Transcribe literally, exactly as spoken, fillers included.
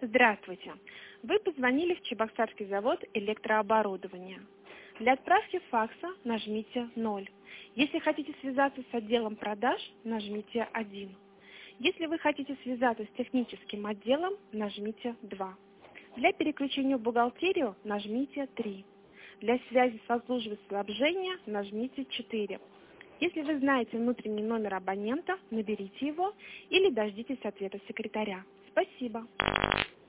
Здравствуйте! Вы позвонили в Чебоксарский завод электрооборудования. Для отправки факса нажмите ноль. Если хотите связаться с отделом продаж, нажмите один. Если вы хотите связаться с техническим отделом, нажмите два. Для переключения в бухгалтерию нажмите три. Для связи со службой снабжения нажмите четыре. Если вы знаете внутренний номер абонента, наберите его или дождитесь ответа секретаря. Спасибо.